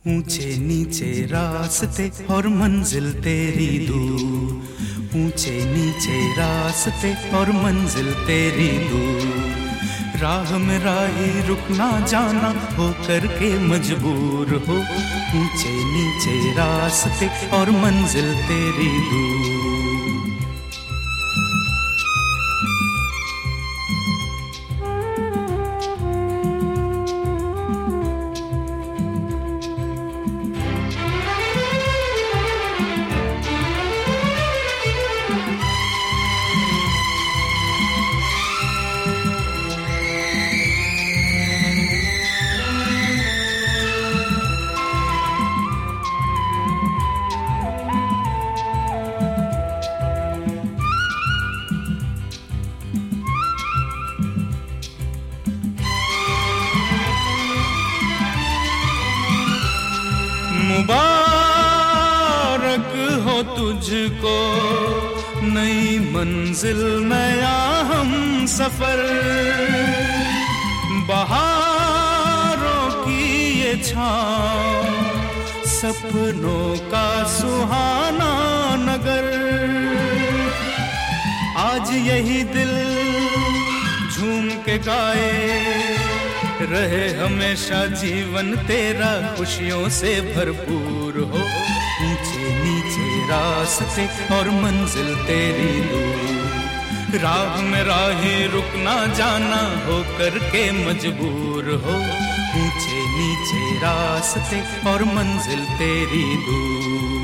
ऊंचे नीचे रास्ते और मंजिल तेरी दूर, ऊंचे नीचे रास्ते और मंजिल तेरी दूर। राह में राही रुकना जाना हो करके मजबूर हो, ऊंचे नीचे रास्ते और मंजिल तेरी दूर। मुबारक हो तुझको नई मंजिल नया हम सफर, बहारों की ये छाँव सपनों का सुहाना नगर। आज यही दिल झूम के गाए, रहे हमेशा जीवन तेरा खुशियों से भरपूर हो, ऊंचे नीचे रास्ते और मंजिल तेरी दूर। राह में राही रुकना जाना हो करके मजबूर हो, ऊंचे नीचे रास्ते और मंजिल तेरी दूर।